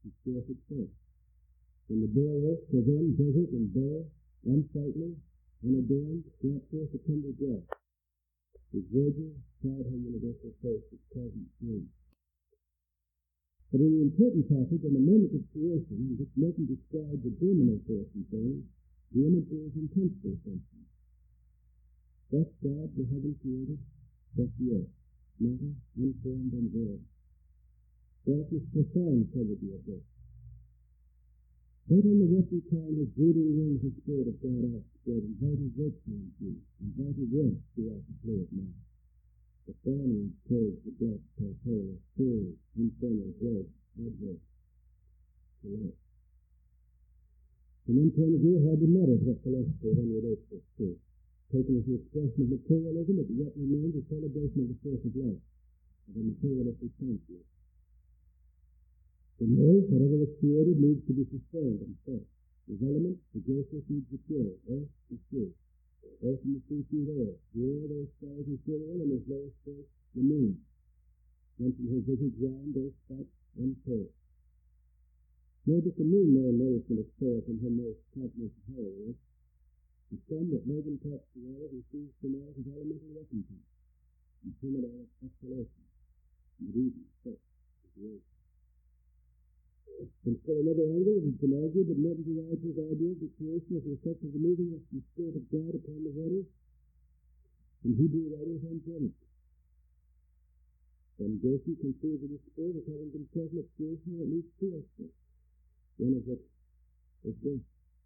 to scarce itself. When the bulwarks of them desert and bare, unsightly, unadorned, brought forth a tender grass, his verdure, proud her universal face, its cosmic flame. But in the important passage on the moment of creation, in which Milton described the germinal force in things, the image bears intensely attention. Thus God the heaven created, thus the earth, matter, unformed and void. Darkness profound probably of this. Right on the rocky time his brooding wings the Spirit of God outspread, and vital virtue in you, and vital warmth throughout the play of man. The fawning curves the black tartara, full, infernal, red, adverse, to life. From one point of view, it hardly matters what philosopher one relates this to. Taken as the expression of materialism, it yet remains a celebration of the force of life, of a materialistic sense. In earth, whatever was created needs to be sustained and fed. His elements, the grosser feeds the pure, earth is true. Earth and the sea feed air, the air, those stars ethereal, and his lowest force, the moon. Once in her visage round, those spots untold. Nor does the moon know nourishment of soul from her most cosmic higher. The sun that Logan talks to all receives from all his elemental recompense, and terminal exhalation, and reason, sex, and creation. From still another angle, we can argue that Milton derives his idea of the creation as the effect of the moving of the Spirit of God upon the waters from Hebrew writers on Genesis. And Goethe conceives of the Spirit as having been present at creation in at least two aspects, one of which is death.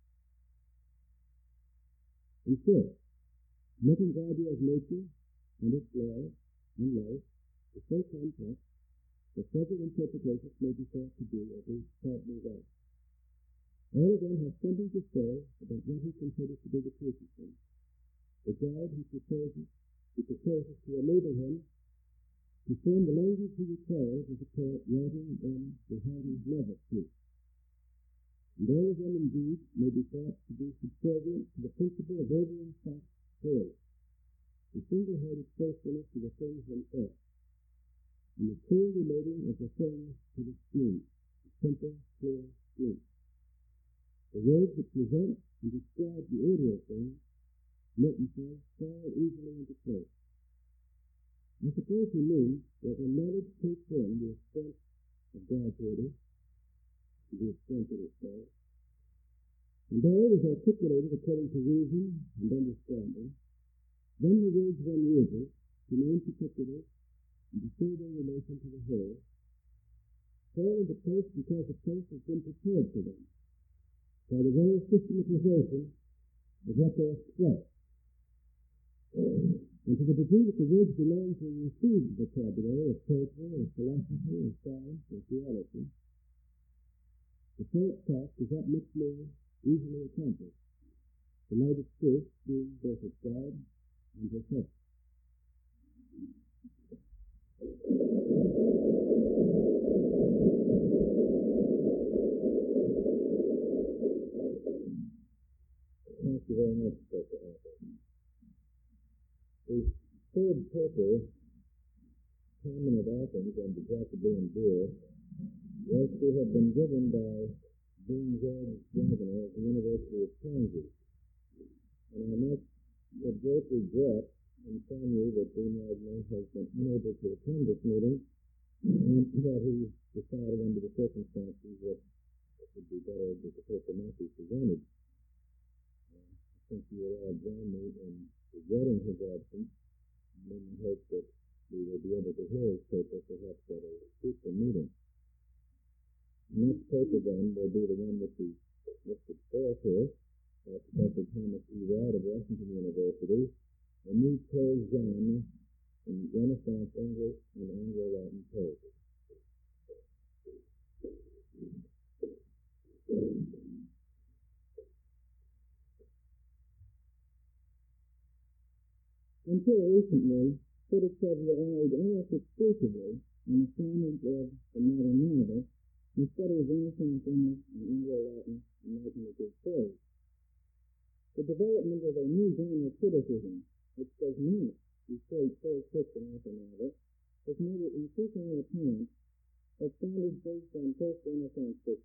In short, Milton's idea of nature and its laws and life is so complex that several interpretations may be thought to be at least partly right. All of them have something to say about what he considers to be the truth of things. The God he proposes to enable him to form the language he requires as a poet writing in the Hardy's love of truth. And all of them indeed may be thought to be subservient to the principle of ordering facts clearly, the single-hearted faithfulness to the things themselves, and the clear relating of the things to the scheme, the simple, clear scheme. The words that present and describe the order of things, Milton says, fall easily into place. I suppose he means that when knowledge takes in the extent of God's order, to the extent that it does, and all is articulated according to reason and understanding, then the words one uses, to name particulars, and to show their relation to the whole, fall into place because the place has been prepared for them by the very systematization of what they express. And to the degree that the words belong to a received vocabulary of poetry, or philosophy, or science, or theology, the poet's task is not much more easily accomplished, the light of truth being both of God and herself. Thank you very much, Dr. Harper. The third paper, Timon of Athens and the Jacobean Boer, was to have been given by Dean George Wagner at the University of Kansas. And I must with great regret inform you that Dean Wagner has been unable to attend this meeting, and that he decided under the circumstances that it would be better that the paper not be presented. I think you will all join me in regretting his absence, and in the hope that we will be able to hear his paper perhaps at a future meeting. The next paper then will be the one which is listed forth here, by Professor Thomas E. Wright of Washington University, A New Prose Genre in Renaissance English and Anglo-Latin Poetry. Until recently, critics have relied almost exclusively on the standards of the modern novel in study of Renaissance English and Anglo-Latin imaginative prose. The development of a new genre of criticism, which does not equate prose fiction with a novel, has made it increasingly apparent that standards based on post-Renaissance fiction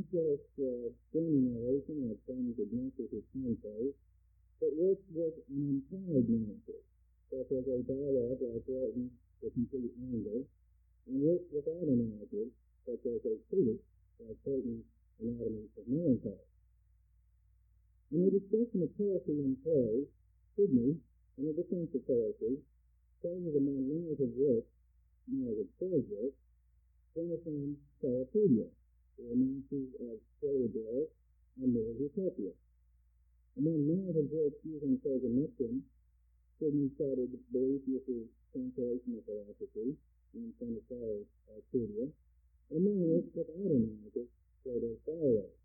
just streaming narration or things that matches his screenplay, but works with an implied narrative, such as a dialogue like written the complete angle, and works without a narrative, such as a treatise like Burton's Anatomy of Melancholy. In the discussion of poetry and prose, Sidney, in the defense of poetry, places among narrative works, narrative prose works, Jonathan's Cyropedia, the romances of Philodor and Mills Utopia. Among narrative works using Progenectin, Sidney cited Boethius's Translational Philosophy and Seneca's Arcadia, and among works without a narrative, Plato's Dialogue.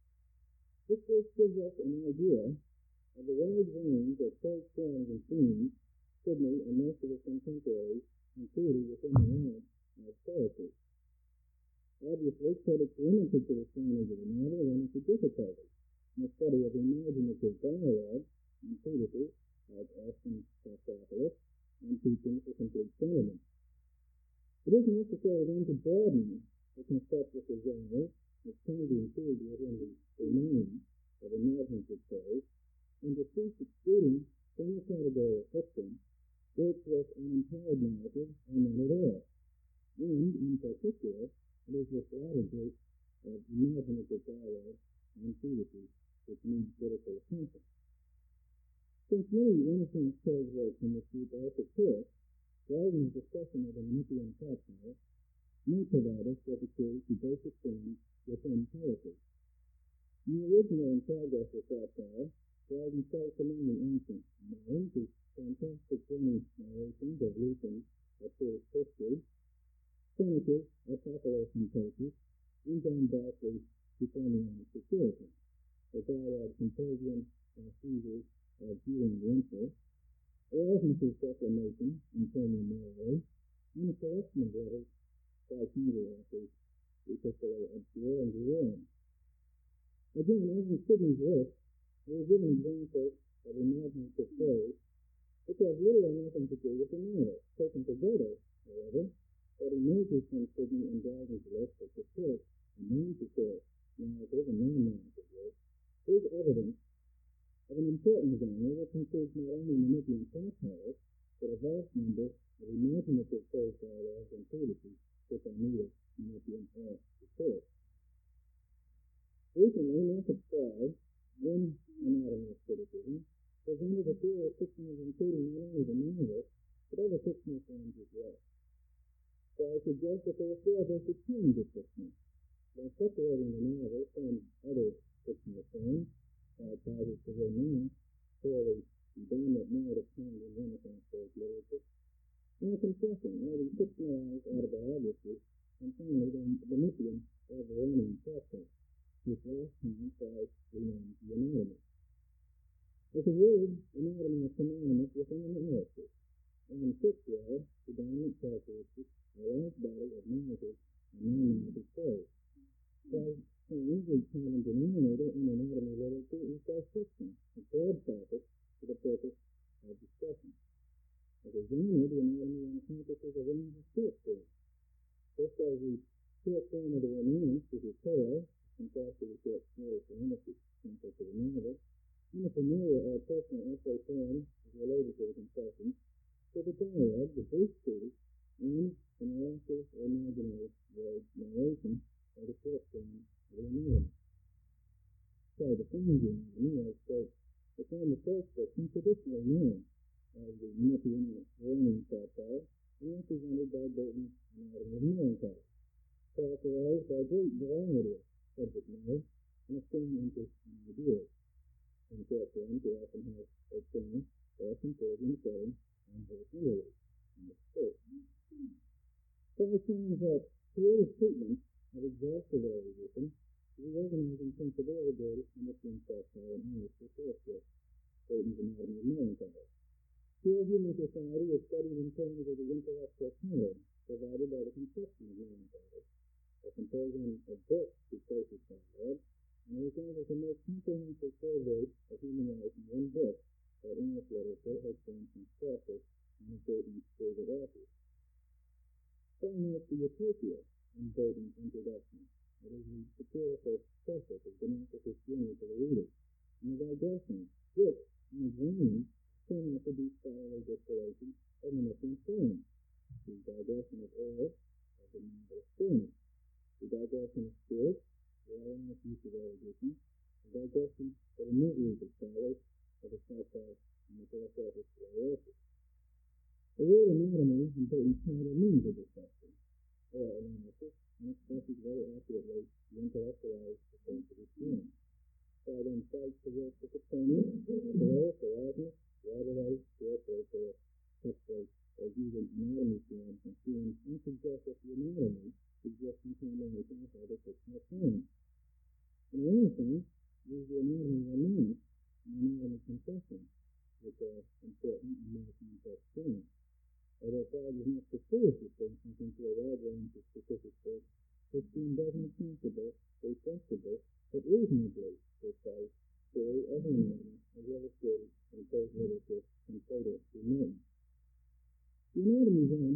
This work gives us an idea of the wide range of prose forms and themes Sidney and most of his contemporaries included within the realm of poetry. Obviously, critics limited to the standards of the novel limited difficulty in the study of imaginative dialogue and treatises like Austin Pastoropoulos and Teaching for Complete Sentiments. It is necessary then to broaden the constructive genre which can be included within the domain of imaginative prose, and to cease excluding from the category of fiction works with an implied narrative or none at all. And, in particular, it is this latter group of imaginative dialogue and treatises which needs critical attention. Since many Renaissance prose works in this group are secure, Dryden's discussion of the Menippean satire may provide us with a clue to basic themes within poetry. In the original In Progress of Satire, Dryden cites among the ancient minds his fantastic brilliant narrations of Lucan's Epirus history, Seneca's Apocalypse and Purpose, and John Barclay's Euphonian Security, the dialogue symposium of Caesar's of Julian Winter, Erasmus's Declamation in Tony Norway, and a collection of letters by Congress's Epistolae Obscura and Rome. Again, as in Sidney's work, we are given examples of imaginative prose which have little or nothing to do with the narrative. Taken together, however, what emerges from Sidney and Dryden's list of support and non-support narrative and non-narrative work is evidence of an important genre that includes not only Menippean satire, but a vast number of imaginative prose dialogues and treatises which are neither Menippean or support. Recently, Northrop Frye, in Anatomy of Criticism, presented a theory of fiction as including not only the novel, but other fictional forms as well. Frye suggests that there are four basic kinds of fiction. By separating the novel from other fictional forms, causes to remain fairly dominant narrative kinds in Renaissance prose literature, and a confession, writing fictionalized autobiographies, and finally the Menippean or Veronian satire, which last time Frye renamed the Anatomy. With the word anatomy is synonymous with an analysis, and in Fitzgerald, the dominant characteristic are a large body of narrative and non-narrative prose. Frye's usually common denominator in anatomy literature is dissection, a broad topic for the purpose of discussion. As a genre, the anatomy encompasses a range of short forms. Just as the short form of the romance is a tale, contrasted with the short form of the simple to the novel, and the familiar or personal essay form is related to the confession, so the dialogue, the brief treatise, and the narrative or imaginary narration are the short form of the anatomy. So the forms of anatomy are the form of first fiction traditionally known as the Menippean or Veronian satire, and represented by Burton's Anatomy of Melancholy, characterized by a great variety of subject matter and a strong interest in ideas. In short forms, they often have a famous or symposium setting and verse interlude in the scope. Frye finds that creative treatment of exhaustive erudition is the organizing principle of the greatest Menippean satire in English literature, Burton's Anatomy of Melancholy. Here, human society is studied in terms of the intellectual power provided by the conception of melancholy, a symposium of books to closest dialogue, and the result is the most comprehensive survey of human life in one book that English literature has been constructed and of Burton's favorite authors. Frye notes the Utopia in Burton's introduction. It is the powerful pressure of democratic journey to the reader, and the digressions, which, in examining, turn out to be scholarly distillations of an different form. The digression of air, of the novel experience. The digression of spirit, the ironic use of erudition. The digression of the new use of scholars, of the self-help and the philosophic philosophy. The word anatomy contains title means of discussion, or analysis, and expresses very accurately the intellectualized defense of experience. While then cites the works of Copernicus, Erasmus, Rabelais, Therefore, Textbooks, as using anatomy forms and themes, and suggests that the anatomy exists in combination with other fictional forms. In Renaissance, use the anatomy romance and anatomy confession, which are important and more complex themes. Although Freud is not pursues distinctions into a wide range of specific works, his theme doesn't sensible, respectable, but reasonably precise story of anatomy as illustrated in prose literature and Plato through Milton. The anatomy then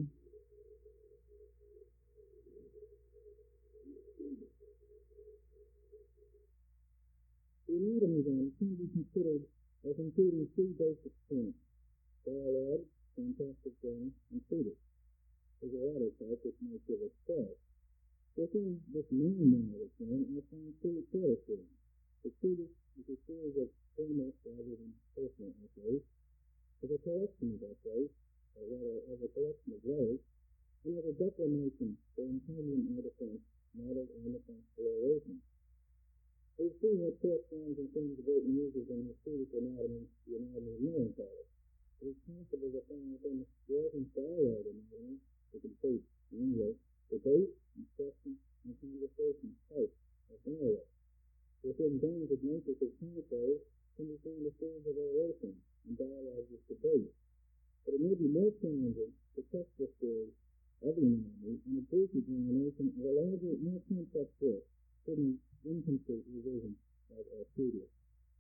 can be considered as including three basic themes: dialogue, fantastic dreams, and treatise. There's a latter type which might give us pause. Within this main narrative form, I find three themes. The treatise is a series of formal rather than personal essays, is a collection of essays, or rather of a collection of letters, and of a declamation for Italian or defense modeled on the classical oration. We've seen what corresponds in terms of great uses in the treatise anatomy, the anatomy of melancholy. It is possible to find within Walton's dialogue anatomy, the complete English, debate, instruction, and conversation type of dialogue. Within Donne's Ignatius' Concord can be found a series of orations and dialogues with debate. But it may be more challenging to test the theory of the anatomy in a brief examination of a larger, more complex work, hidden incomplete revision of Arcadius.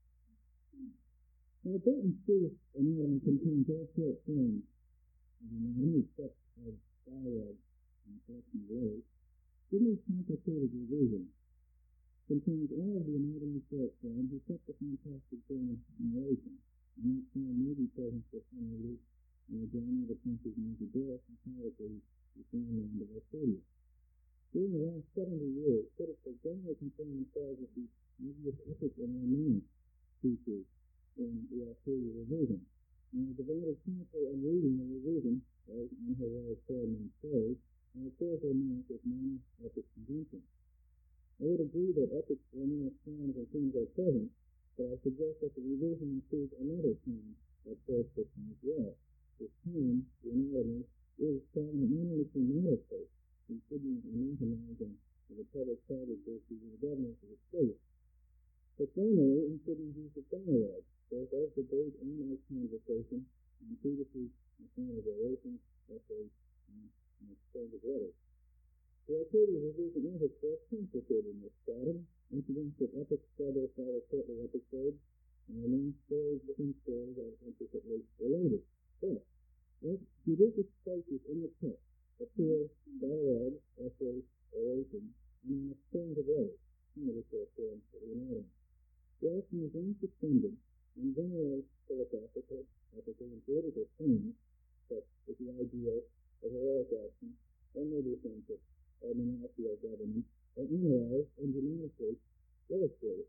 Now, Burton's treatise anatomy contains all short forms of anatomy except of dialogue and collection of words. Given this complicated revision, contains all of the anatomy short forms except the fantastic journey narration, and that form may be present for some readers in the drama, the Prince's Musidorus, and Callicles, the Fairyland of Arcadius. During the last 70 years, critics have generally concerned themselves with the obvious epic and romantic features in the Arcadian revision, and have divided careful and reading the revision, as unheroic Ferdinand prose, and a careful match with minor epic conventions. I would agree that epic romantic forms and themes are present, but I suggest that the revision includes another theme of prose fiction as well. This theme, the anatomy, is prominent not only thematically, considering and minimizing the public private virtues and the governance of the state, but finally in Sidney's use of dialogue, both as debate and as conversation, and treatises, and form of orations, essays, and exchange of letters. The Arcadian revision is, of course, complicated in this stratum. Incidents of epic struggle follow shortly episodes, and the main stories within stories are intricately related. But, as judicious places in the text appear dialogue, essays, orations, and an exchange of letters, some of which are forms of the anatomy. The action is then suspended, and generalized philosophical, ethical, and political themes, such as the ideal of heroic action, or noble friendship, or monarchical government, are analyzed and dramatically illustrated.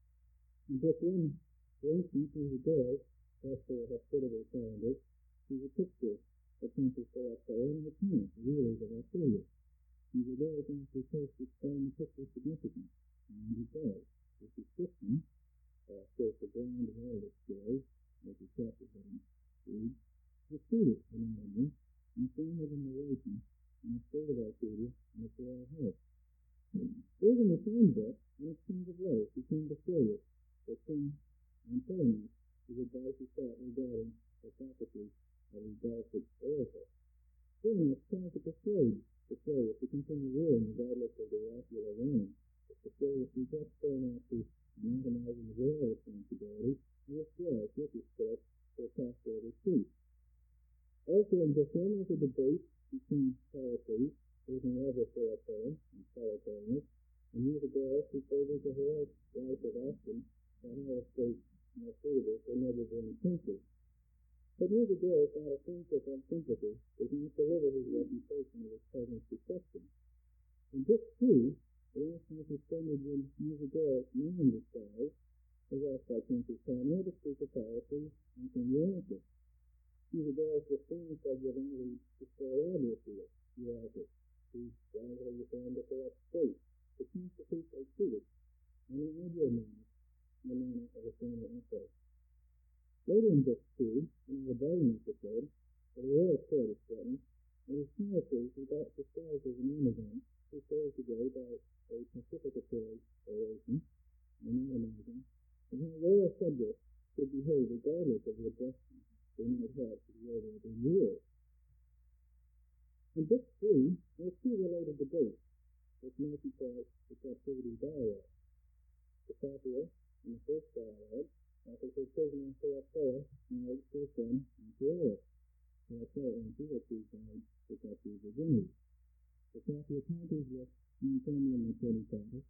In book 1, for instance, is a girl, thus for a hospitable calendar, sees a picture of Princess Philoclea and her parents, the rulers of Arcadia. These are very often supposed to explain the picture's significance, and it does. This description, of course, the ground of all its story, as the chapter heading reads, disputed anatomy, and the form of a narration, and the state of Arcadia, and its royal head. There is in the same book an exchange of letters between Basilius, the king, and Ptolemy, whose advice is sought regarding the faculties of his Delphic oracle. Ptolemy tries to persuade Basilius to continue ruling regardless of the oracular reign, but Basilius rejects Ptolemy's anatomizing the royal responsibility and withdraws with his court to a pastoral retreat. Also in book 1 is a debate between Callicles, who is in love with Philoclea, and Callicles, and he is a girl who favors the heroic life of Austin, the higher state more suitable for never-born princes. But Eugenides, out of friendship and sympathy, did not deliver his reputation of his cousin's deception. In Book 2, the last half is spent when Eugenides, knowing the stars, was asked by Princess Tamar to speak of policy and from Eurystheus. Eugenides responds by giving lead to Sir Odysseus, Eurystheus, who widely reformed the corrupt state, to constitute a treaty, and an ideal manner, in the manner of a former emperor. Later in Book 2, in a rebellion episode, where the royal court is threatened, it is Pericles who got disguised as an Amazon, who sails to go by a pacificatory oration, and not Amazon, and how royal subjects should behave regardless of the aggression they might have to the order of their rulers. In Book 3, there are two related debates, which might be called the captivity dialogue. The Sophia, in the first dialogue, offers her prisoner Theophila marriage to her son Antiochus. Theophila and Antiochus died to captive virginity. The Sophia counters with Anthemian and Trinitatis,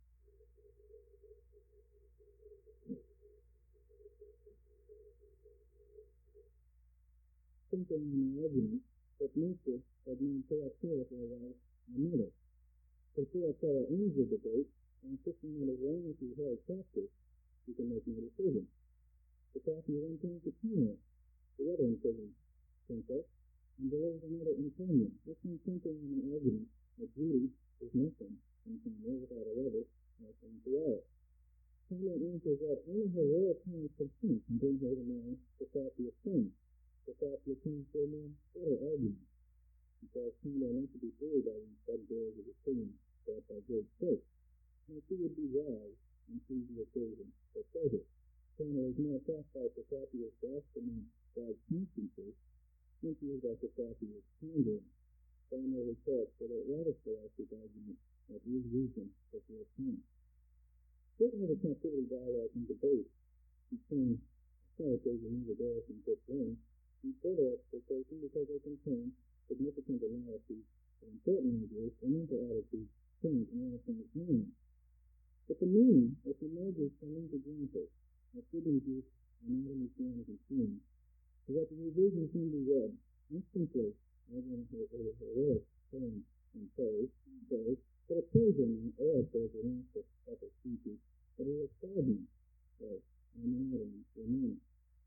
thinking in the argument that nature had known Theophila for a wife and mother. So Theophila ends the debate by insisting that as long as he held captive, he can make no decision. The Sophia then turns to Tamar, the other imprisoned princess, and delivers another encomium, this one centering on an argument that beauty is nothing in Tamar without a lover, like Antiochus. Tamar answers that only her royal parents' consent can bring her to marry the Sophia's son. The Sophia turns to a more bitter argument, because Tamar wants to be free by these bugbears of the queen brought by great faith, and she would be wise and seize the occasion for pleasure. Tamar is more satisfied with Sophia's blasphemy God's constancy, than she is like the Sophia's pandering. Tamar retorts that it rather scholastic argument that is reason that they are sin. Certainly the captivity dialogue and debate between Pericles and Eugenides in Book 1 and further expectation because they contain significant analyses of important ideas and mental attitudes change in Renaissance meaning. But the meaning that emerges from these examples of Eugenides and Anatomy, Science, and Themes is that the revision can be read not simply as in her heroic terms and prose, but occasionally in oracles or aspects of her speeches that are a fragment of anatomy or meaning.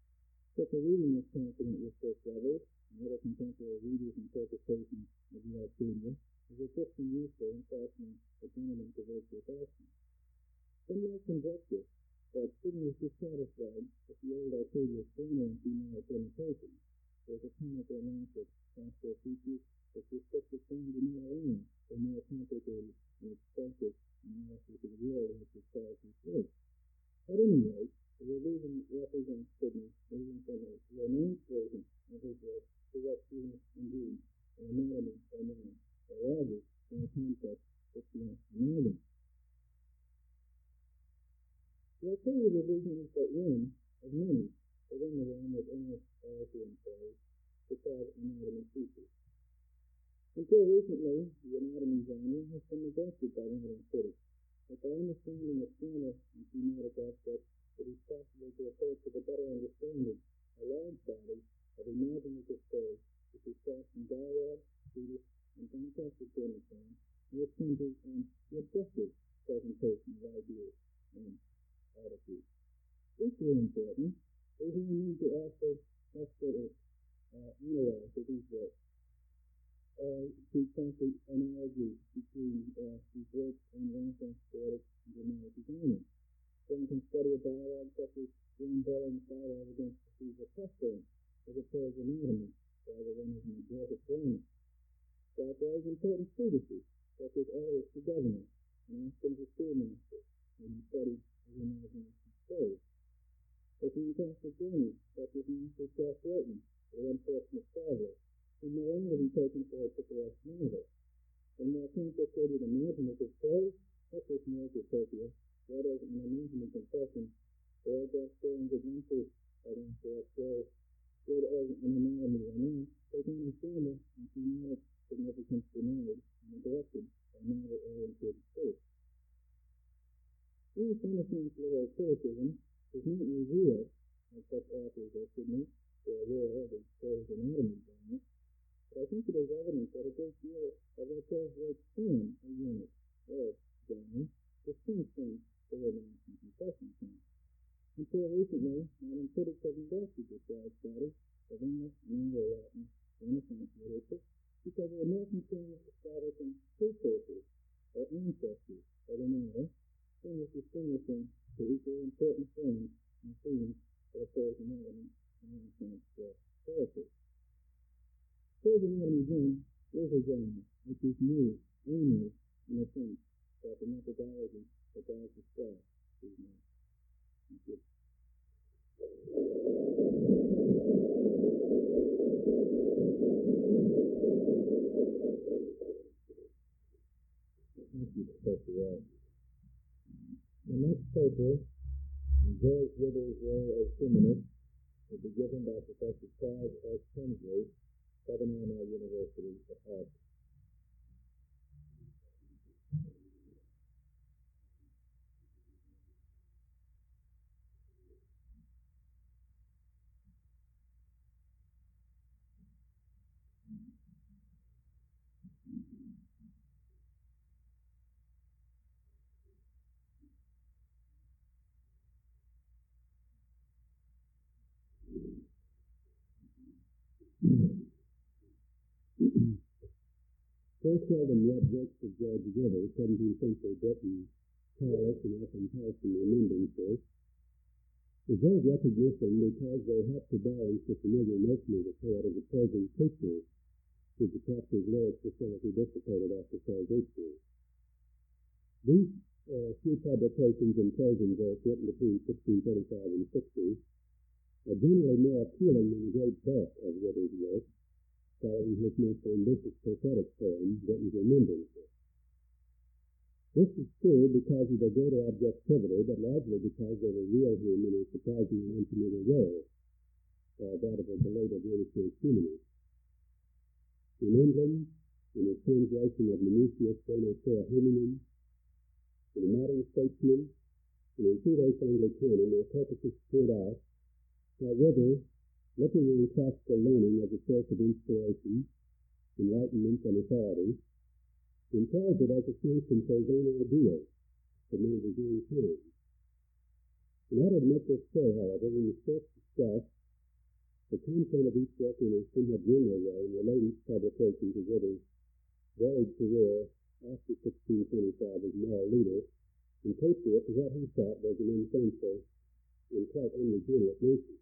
So for reading this confident with first levels and other contemporary readers' interpretations of the Arcadia is assisting useful in fashioning a gentleman to virtuous action. Some might conjecture that Sidney is dissatisfied with the old Arcadia's formal and thematic limitations. There's a chemical amount of pastoral features that restrict the form to not alone for more complicated and expensive analysis of the world which is called his work. At any rate, the revision represents Sidney moving from a Romantic version of his work to what seems indeed an anatomy or man, or rather in a context which is amalgam. The Arcadia revision is but one of many within the realm of English poetry and prose which have anatomy features. Until recently, the anatomy genre has been neglected by modern critics, but by understanding the formal and thematic aspects, it is possible to approach with a better understanding a large body of imaginative prose which is cast in dialogue, treatise, and fantastic journey form, and which centers on the objective presentation of ideas and attitudes. Equally important, is the need to also analyze these works, to concrete analogies between these works and Renaissance poetic and dramatic designing. One can study a dialogue such as John Bowen's dialogue against the Caesar pestilence as a prose anatomy, rather than as an exotic drama. Likewise, important treatises such as Eliot's The Governor and Austin's The Schoolmaster may be studied as imagination prose. The fantastic journeys such as Master Jack Wharton, The Unfortunate Traveler, can no longer be taken for a picturesque novel. The more complicated imaginative prose, such as Mortopia, what as an imaginary confession, or Gaston's Adventures of Intellectual, good as an anatomy romance, taking a formal and thematic significance denied and neglected by novel-oriented critics. These innocent little criticisms does not reveal, as such authors estimate, or aware of the stories anatomy genre, but I think it is evident that a great deal of what goes right in a unit of genre distinct from the romance and confession genre. Until recently, modern critics have invested this large body of English and Anglo-Latin Renaissance literature because they are more concerned with establishing precursors or ancestors of the novel than with distinguishing the equally important forms and themes of opposing elements in Renaissance poetry. Prose anatomy, then, is a genre which is new only in the sense that the methodology that God described is new. Thank you. Thank you, Professor Ross. The next paper, George Wither's Role as Humanist, will be given by Professor Charles S. Tinsley, Southern Illinois University at Harvard. First of the objects of George Wither, 17th century Britain, Paris and often Paulson remembrances, is very recognition because they help to balance the familiar notion of the poet as a posing preacher who the captive lyrics facility dissipated after Salvation. These few publications in posing verse written between 1635 and 60 are generally more appealing than the great bulk of Wither's work, following his most ambitious prophetic poem, Britain's Remembrances. This is true because of their greater objectivity, but largely because they reveal him in a surprisingly unfamiliar role, that of a belated Renaissance humanist. In England, in his translation of Minucius Bene Cura Hominum, in a modern statesman, and in Fides Anglicanum, their purposes point out how Wither, looking on classical learning as a source of inspiration, enlightenment, and authority, employs it as a function for his own ideals, to man his own time. In order to make this clear, however, we must first discuss the content of each work in a somewhat general way and relate each publication to Wither's varied career after 1625 as moral leader, and patriot to what he thought was an unthankful and quite unregenerate nation.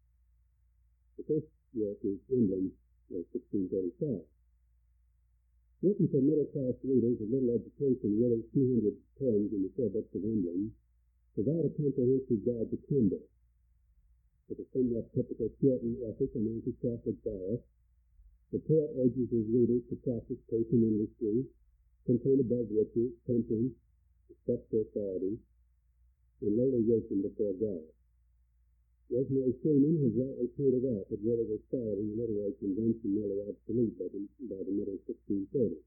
The first work is England of 1635. Written for middle-class readers of little education, Wither's 200 poems in the four books of England provide a comprehensive guide to conduct. With a somewhat typical Puritan ethic and anti-Catholic bias, the poet urges his readers to practice patient industry, content above riches, temperance, respect for authority, and lowly wisdom before God. Rosemary Freeman has rightly pointed out that Wither was following a literary convention nearly obsolete by the middle 1630s.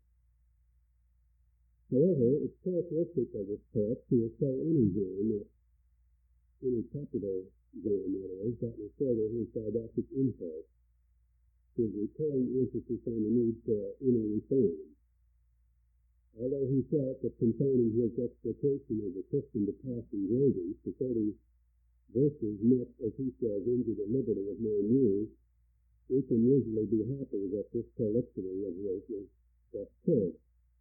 However, it's characteristic of this poet to assail any genre, any capital genre, in other words, that will further his didactic impulse, his recurring emphasis on the need for inner reform. Although he felt that confining his exploitation of the Christian to past engravings to 30 verses much, as he says, into the liberty of man use, we can usually be happy that this prolixity of his is just true.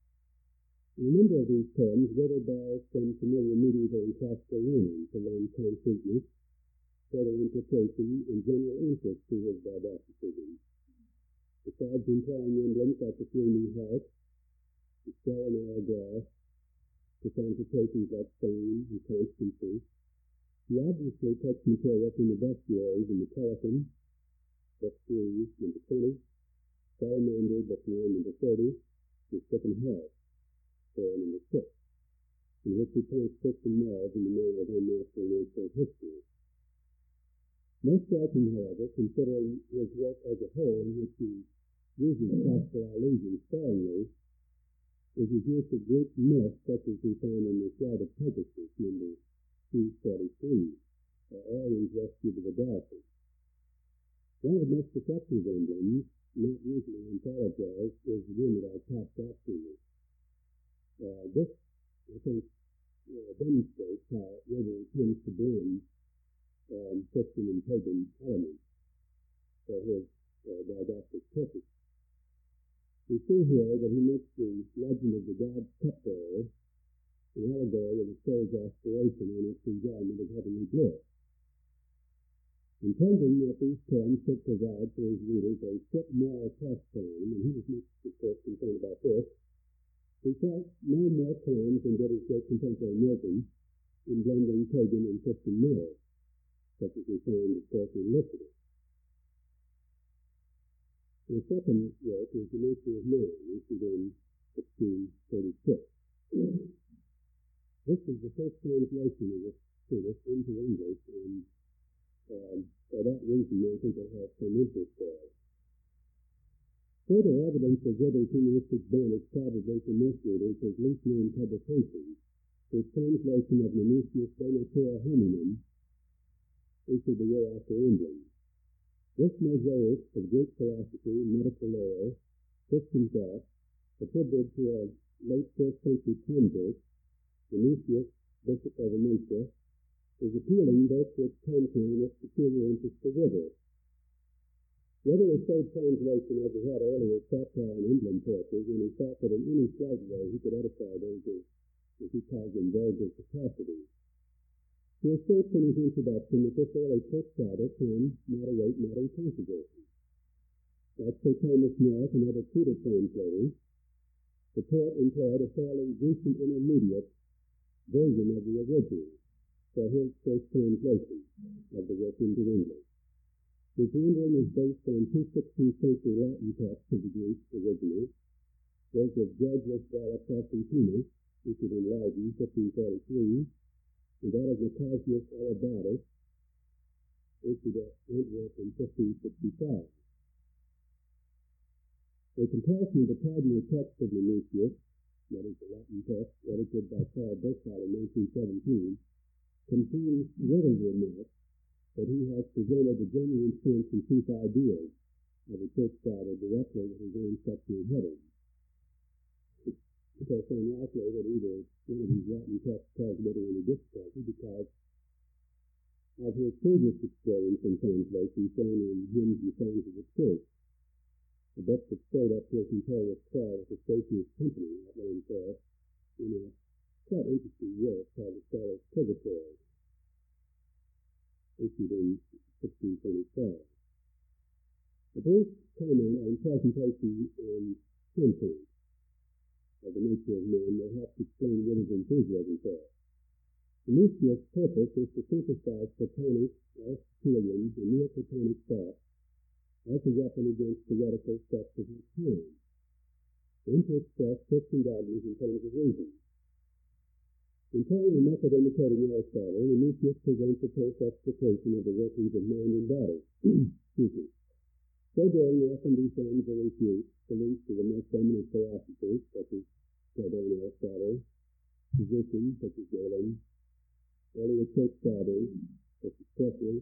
In a number of these poems, Wither borrows from familiar medieval and classical learning to lend concreteness, further implication, and general interest to his didacticism. Besides employing emblems like the flaming heart, the skull and hourglass, personifications like fame and constancy, he obviously takes material from the bestiaries in the Pelican, book 3, number 20, Salamander, book 9, number 30, and Second Heart, number 6, in which he paints Christian morals in the manner of unnatural natural history. Most striking, however, considering his work as a whole, in which he uses classical allusions sparingly, is reduced to Greek myth, such as we find in the Flight of Pegasus, number 243, or Arian's rescue to the Dolphin. One of the most effective emblems, not usually anthologized, is the one that I talked about to you. This, I think, demonstrates how Ritter tends to blend Christian and pagan elements for his didactic purpose. We see here that he makes the legend of the god cupbearer an allegory of the soul's aspiration and its enjoyment of heavenly bliss. Intending that these terms should provide for his readers a strict moral test plan, and he was much, of course, concerned about this, he felt no more claims than did his great contemporary Milton in blending pagan and Christian morals, such as we find, of course, in Lycidas. The second work is The Nature of Man, issued in 1636. This is the first translation of this treatise into English, and for that reason, I think it has some interest there. Further evidence of Ritter's humanistic bent is probably from most readers his least known publication, his translation of Minucius De Natura Hominum, issued the year after England. This mosaic of Greek philosophy, medical lore, Christian thought, attributed to a late 1st century convert, Minucius, Bishop of Amynta, is appealing both to its content and its peculiar interest for Ritter. Ritter was so translation as he had earlier satire and emblem poetry, and he thought that in any slight way he could edify those as he calls them vulgar capacity. He asserts in his introduction that this early church father can moderate modern controversy. Like Sir Thomas North and other Tudor translators, the poet employed a fairly recent intermediate version of the original for his first translation of the work into English. His rendering is based on two 16th century Latin texts of the Greek original, those of Georgius Valla Constantinus, issued in Leiden, 1543, and that of Nicasius Elebatus, issued at Antwerp in 1565. A comparison of the cardinal text of Minucius, that is the Latin text edited by Karl Burckhardt in 1917, confirms Ritter's remark that he has presented the genuine sense and truth ideas of the church father directly with his own sectional heading. It is unlikely that either one of these Latin texts caused Ritter any difficulty because of his previous experience in translation shown in Hymns and Songs of the Church, a book that stayed up to his imperious call with the Statius Company at Landgraf in a quite interesting work called The Scholar's Purgatory, issued in 1625. A brief comment on presentation and content of The Nature of Man will help to explain Ritter's enthusiasm for it. Minucius' purpose is to synthesize Platonic, Aristotelian, and Neoplatonic thought as a weapon against heretical sects of his time, and to express Christian dogmas in terms of reason. Employing a method imitating Aristotle, Minucius presents a close explication of the workings of mind and body. So doing, often defends or refutes beliefs of the most eminent philosophers, such as Plato and Aristotle, physicians, such as Galen, earlier church fathers, such as Kepler,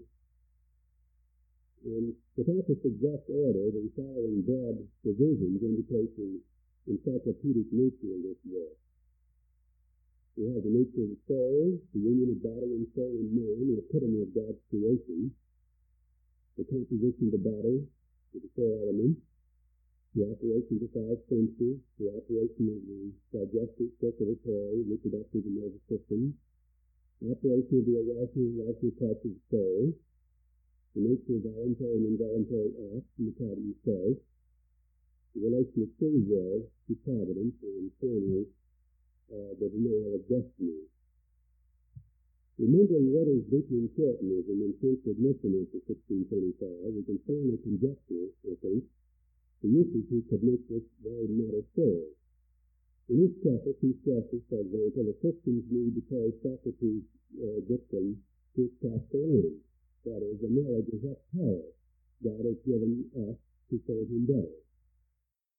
and without this exact order, the following broad divisions indicate the encyclopedic nature of this work. We have the nature of the soul, the union of body and soul and man, the epitome of God's creation, the composition of the body with the four elements, the operation of the five senses, the operation of the digestive, circulatory, reproductive, and nervous systems, the operation of the arousal and arousal parts of the soul, the nature of voluntary and involuntary acts in the part of the soul, the relation of free will to providence, and finally, the denial of destiny. Remembering Ritter's Determinism and sense of missiness of 1625, we can finally conjecture, I think, the uses he could make this very matter serve. In his preface, he stresses, for example, that Christians need to carry Socrates' dictum to its practical end. That is, the knowledge is that power God has given us to serve him better.